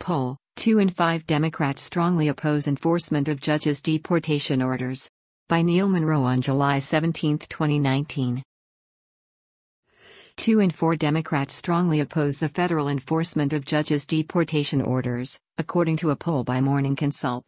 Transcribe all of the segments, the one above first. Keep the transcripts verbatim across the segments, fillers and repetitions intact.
poll, two in five Democrats strongly oppose enforcement of judges' deportation orders. By Neil Monroe on July seventeenth, twenty nineteen. Two in four Democrats strongly oppose the federal enforcement of judges' deportation orders, according to a poll by Morning Consult.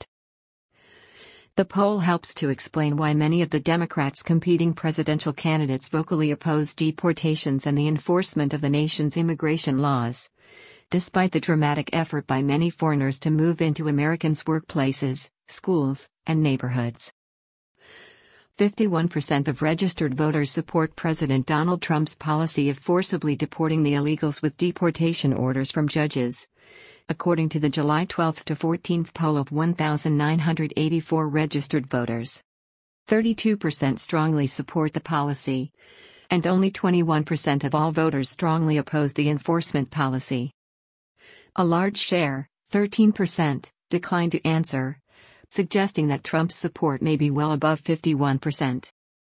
The poll helps to explain why many of the Democrats' competing presidential candidates vocally oppose deportations and the enforcement of the nation's immigration laws, despite the dramatic effort by many foreigners to move into Americans' workplaces, schools, and neighborhoods. fifty-one percent of registered voters support President Donald Trump's policy of forcibly deporting the illegals with deportation orders from judges, according to the July twelfth to fourteenth poll of one thousand nine hundred eighty-four registered voters. thirty-two percent strongly support the policy, and only twenty-one percent of all voters strongly oppose the enforcement policy. A large share, thirteen percent, declined to answer, suggesting that Trump's support may be well above fifty-one percent.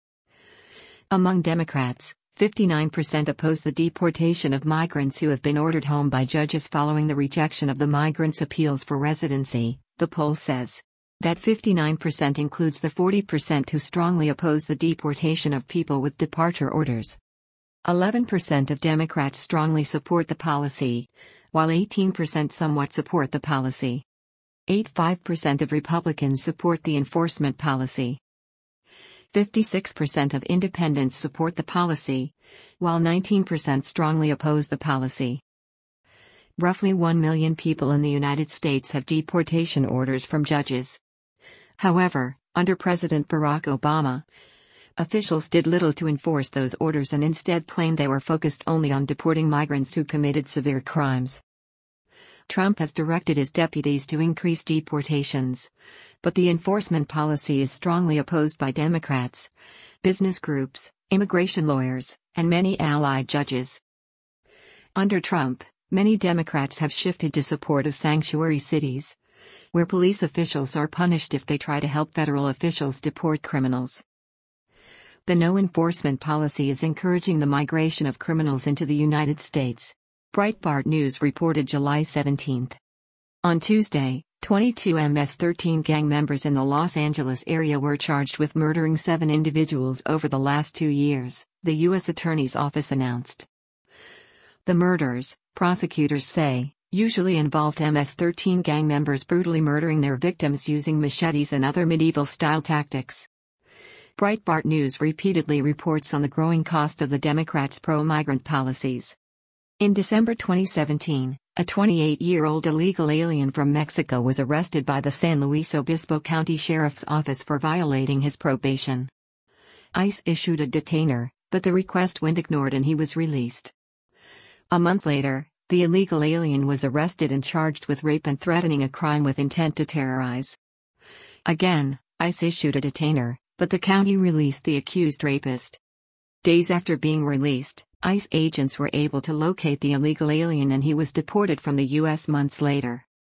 Among Democrats, fifty-nine percent oppose the deportation of migrants who have been ordered home by judges following the rejection of the migrants' appeals for residency, the poll says. That fifty-nine percent includes the forty percent who strongly oppose the deportation of people with departure orders. eleven percent of Democrats strongly support the policy, while eighteen percent somewhat support the policy. eighty-five percent of Republicans support the enforcement policy. fifty-six percent of independents support the policy, while nineteen percent strongly oppose the policy. Roughly one million people in the United States have deportation orders from judges. However, under President Barack Obama, officials did little to enforce those orders and instead claimed they were focused only on deporting migrants who committed severe crimes. Trump has directed his deputies to increase deportations, but the enforcement policy is strongly opposed by Democrats, business groups, immigration lawyers, and many allied judges. Under Trump, many Democrats have shifted to support of sanctuary cities, where police officials are punished if they try to help federal officials deport criminals. The no enforcement policy is encouraging the migration of criminals into the United States, Breitbart News reported July seventeenth. On Tuesday, twenty-two M S thirteen gang members in the Los Angeles area were charged with murdering seven individuals over the last two years, the U S Attorney's Office announced. The murders, prosecutors say, usually involved M S thirteen gang members brutally murdering their victims using machetes and other medieval-style tactics. Breitbart News repeatedly reports on the growing cost of the Democrats' pro-migrant policies. In December twenty seventeen, a twenty-eight-year-old illegal alien from Mexico was arrested by the San Luis Obispo County Sheriff's Office for violating his probation. ICE issued a detainer, but the request went ignored and he was released. A month later, the illegal alien was arrested and charged with rape and threatening a crime with intent to terrorize. Again, ICE issued a detainer, but the county released the accused rapist. Days after being released, ICE agents were able to locate the illegal alien and he was deported from the U S months later.